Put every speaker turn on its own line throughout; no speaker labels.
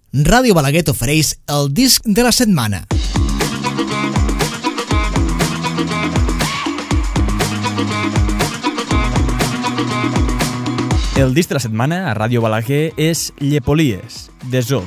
Ràdio Balaguer t'ofereix el disc de la setmana.
El disc de la setmana a Ràdio Balaguer és Llepolies, de Zoo.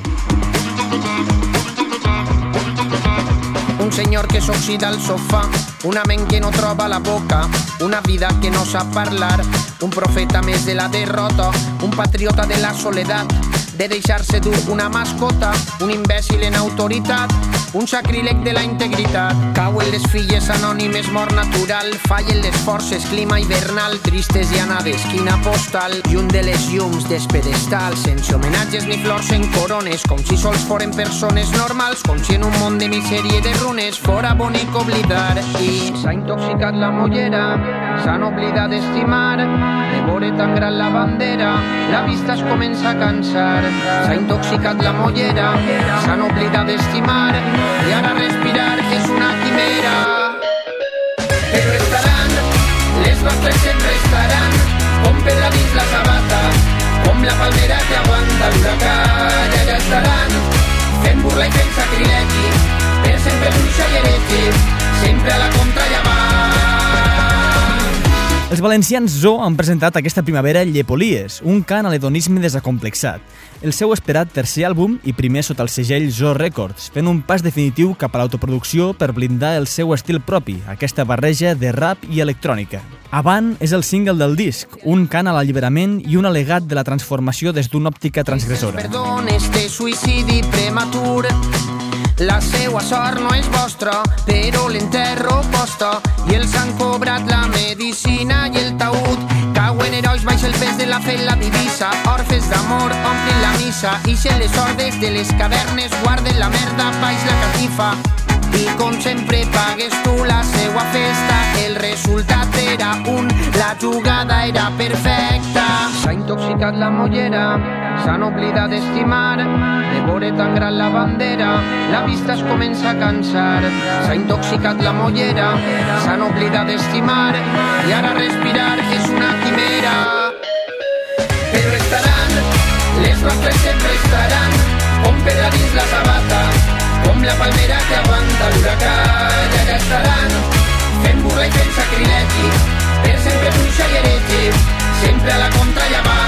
Un senyor que s'oxida al sofà, una ment que no troba la boca, una vida que no sap parlar, un profeta més de la derrota, un patriota de la soledat, de deixar-se dur una mascota, un imbècil en autoritat, un sacríleg de la integritat. Cauen les filles anònimes, mort natural, fallen les forces, clima hivernal, tristes i anades, quina postal, i un de les llums despedestal, sense homenatges ni flors en corones, com si sols foren persones normals, com si en un món de misèria i de runes fora bonic oblidar. I s'ha intoxicat la mollera, s'han oblidat d'estimar, de veure tan gran la bandera, la vista es comença a cansar. S'ha intoxicat la mollera, s'han oblidat d'estimar, i ara respirar és una quimera. Però estaran, les nostres sempre estaran, com pedra dins la sabata, com la palmera que aguanta l'huracà. I allà estaran, fent burla i fent sacrilegi, per sempre bruixa i hereti, sempre a la contra i avant.
Els valencians Zoo han presentat aquesta primavera Llepolies, un cant a l'hedonisme desacomplexat, el seu esperat tercer àlbum i primer sota el segell Zoo Records, fent un pas definitiu cap a l'autoproducció per blindar el seu estil propi, aquesta barreja de rap i electrònica. Avant és el single del disc, un cant a l'alliberament i un al·legat de la transformació des d'una òptica transgressora.
Perdó, este suïcidi prematur, la seua sort no és vostra, però l'enterro posta, i els han cobrat la medicina i el taüt. Cauen herois baix el pes de la fe la divisa, orfes d'amor omplen la missa, ixen les hordes de les cavernes, guarden la merda baix la catifa. I com sempre pagues tu la seua festa, el resultat era un, la jugada era perfecta. S'ha intoxicat la mollera, s'han oblidat d'estimar, de veure tan gran la bandera, la vista es comença a cansar. S'ha intoxicat la mollera, s'han oblidat d'estimar, i ara respirar és una quimera. Però estaran, les nostres sempre estaran, com pedra dins la sabata, com la palmera que aguanta l'huracà. I allà estaran, fent burla i fent sacrilegi, per sempre bruixa i hereti, sempre a la contra i avant.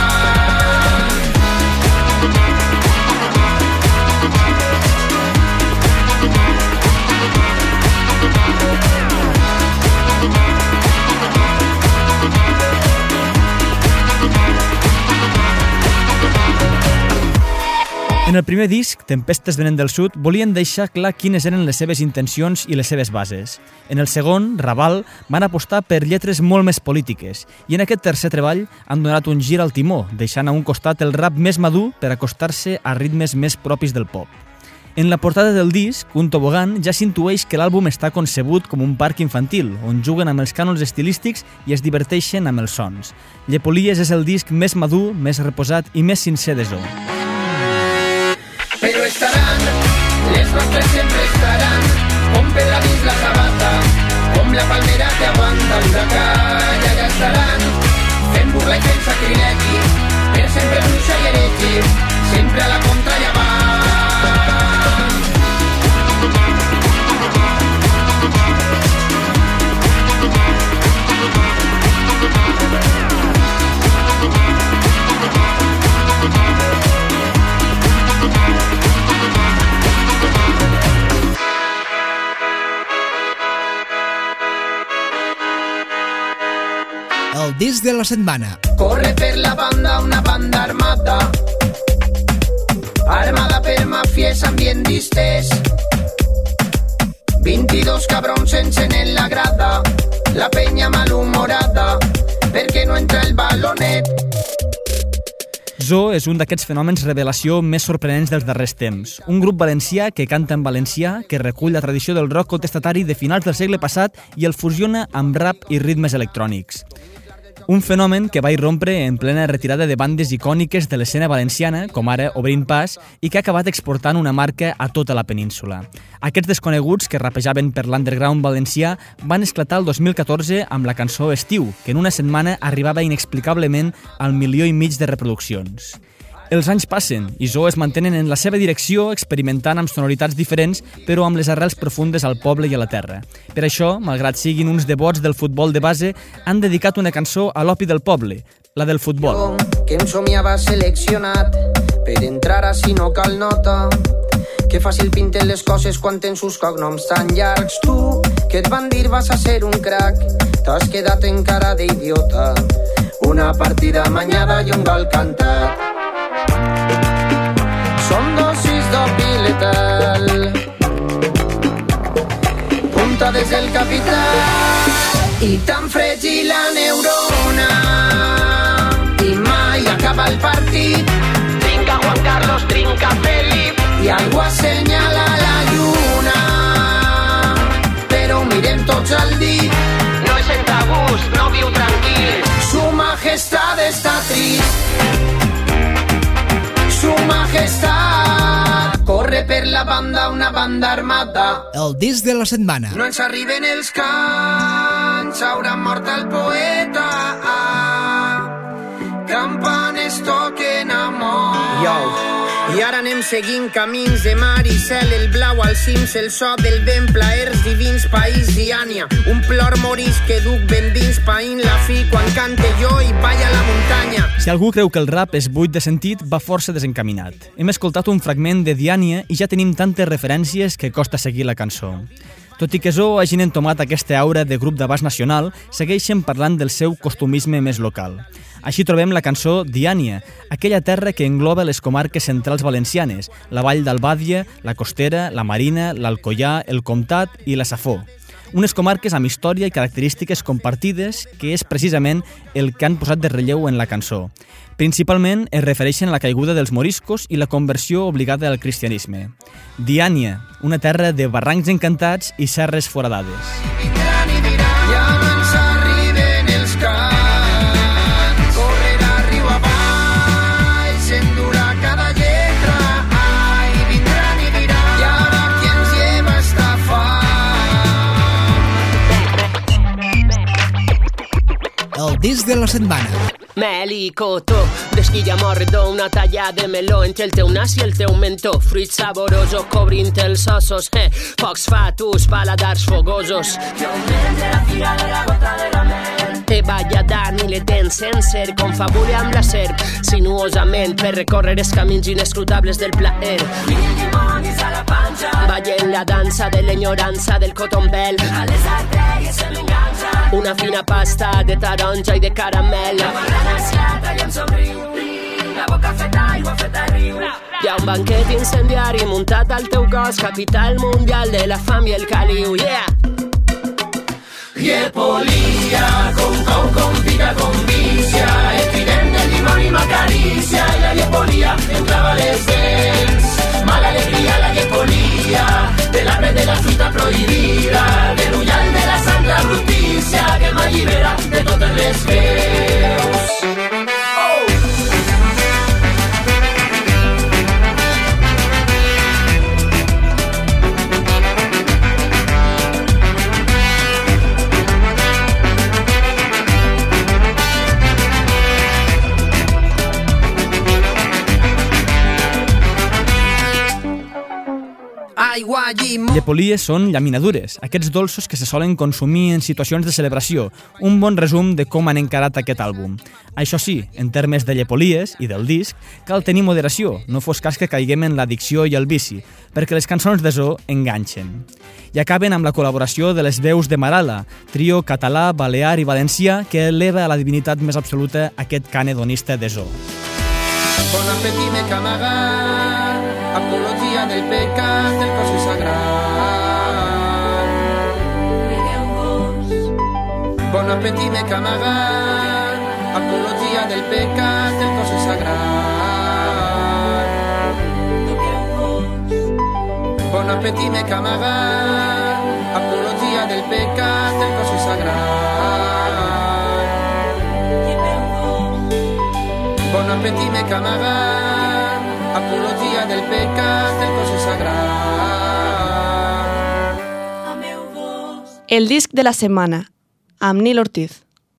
En el primer disc, Tempestes venen del sud, volien deixar clar quines eren les seves intencions i les seves bases. En el segon, Raval, van apostar per lletres molt més polítiques, i en aquest tercer treball han donat un gir al timó, deixant a un costat el rap més madur per acostar-se a ritmes més propis del pop. En la portada del disc, un tobogan, ja s'intueix que l'àlbum està concebut com un parc infantil, on juguen amb els cànons estilístics i es diverteixen amb els sons. Llepolies és el disc més madur, més reposat i més sincer de Zoo.
Però estaran, les nostres sempre estaran, com pedra dins la sabata, com la palmera que aguanta l'huracà. I allà estaran, fent burla i fent sacrilegi, per sempre bruixa i hereti, sempre a la contra i avant.
El disc de la setmana.
Corre per la banda una banda armada, armada per màfies ambient distès, 22 cabrons s'encenen la grada, la penya malhumorada, perquè no entra el balonet.
Zoo és un d'aquests fenòmens revelació més sorprenents dels darrers temps. Un grup valencià que canta en valencià, que recull la tradició del rock contestatari de finals del segle passat i el fusiona amb rap i ritmes electrònics. Un fenomen que va irrompre en plena retirada de bandes icòniques de l'escena valenciana, com ara Obrint Pas, i que ha acabat exportant una marca a tota la península. Aquests desconeguts que rapejaven per l'underground valencià van esclatar el 2014 amb la cançó Estiu, que en una setmana arribava inexplicablement al 1,5 milió de reproduccions. Els anys passen i Zoo es mantenen en la seva direcció experimentant amb sonoritats diferents però amb les arrels profundes al poble i a la terra. Per això, malgrat siguin uns devots del futbol de base, han dedicat una cançó a l'opi del poble, la del futbol.
Que em somiava seleccionat per entrar a si no cal nota. Que fàcil pinten les coses quan tens uns cognoms tan llargs. Tu, que et van dir vas a ser un crac, t'has quedat encara d'idiota. Una partida amanyada i un gol cantat. Són dosis d'opi letal. Punta des del capital i tan fregir la neurona i mai acaba el partit. Trinca Juan Carlos, trinca Felip i algú assenyala la lluna, però mirem tots al dit. No es sent a gust, no viu tranquil. Su majestad està trist. Su majestad corre per la banda una banda armada.
El disc de la setmana.
No ens arriben els cants, haurà mort el poeta. Campanes toquen amor. Yo. I ara anem seguint camins de mar i cel, el blau als cims, el so del vent, plaers divins, país Diània, un plor morís que duc ben dins, païnt la fi quan cante jo i balla la muntanya.
Si algú creu que el rap és buit de sentit, va força desencaminat. Hem escoltat un fragment de Diània i ja tenim tantes referències que costa seguir la cançó. Tot i que Zoo hagin entomat aquesta aura de grup d'abast nacional, segueixen parlant del seu costumisme més local. Així trobem la cançó Diània, aquella terra que engloba les comarques centrals valencianes, la Vall d'Albàdia, la Costera, la Marina, l'Alcoià, el Comtat i la Safó. Unes comarques amb història i característiques compartides, que és precisament el que han posat de relleu en la cançó. Principalment es refereixen a la caiguda dels moriscos i la conversió obligada al cristianisme. Diània, una terra de barrancs encantats i serres foradades.
Ja no ens arriben els cants, correrà riu avall, s'endurà cada lletra, ai, vindran i diran, i ara qui ens lleva està fam.
El disc de la setmana.
Melicotó, d'esquilla morredor, una talla de meló entre el teu nas i el teu mentó, fruit saboroso cobrint els ossos, pocs fatus, paladars fogosos. Que augmente la fira de la gota de la mel. Te balla dan i le dents sencer, confabule amb la serp, sinuosament per recórrer els camins inescrutables del plaer. Mil dimonis a la panxa, ballen la dansa de l'enyorança del cotombel. A les artèries se m'enganxa una fina pasta de taronja i de caramel. La barrana esclata i em somriu, la boca feta aigua, feta riu. Hi ha un banquet incendiari muntat al teu cos, capital mundial de la fam i el caliu, yeah!
Llepolia, con cau, con pica, con vicia, el trident del dimoni m'acaricia i la llepolia em clava les dents. Mala alegria la llepolia, de l'arbre de la fruita prohibida, de l'ullal de la santa brutícia que m'allibera de totes les veus.
Llepolies són llaminadures, aquests dolços que se solen consumir en situacions de celebració. Un bon resum de com han encarat aquest àlbum. Això sí, en termes de llepolies i del disc, cal tenir moderació, no fos cas que caiguem en l'addicció i el vici, perquè les cançons de Zoo enganxen. I acaben amb la col·laboració de les veus de Marala, trio català, balear i valencià que eleva a la divinitat més absoluta aquest cant hedonista de Zoo.
Bon apetí me camagar, apologia del pecat, del cos sagrat. Bon apetí me camagar, apologia del pecat, del cos sagrat. Bon apetí me camagar, apologia del pecat, del cos sagrat. Bon apetí me camagar, apologia del pecat, del cos sagrat.
El disc de la setmana, amb Nil Ortiz.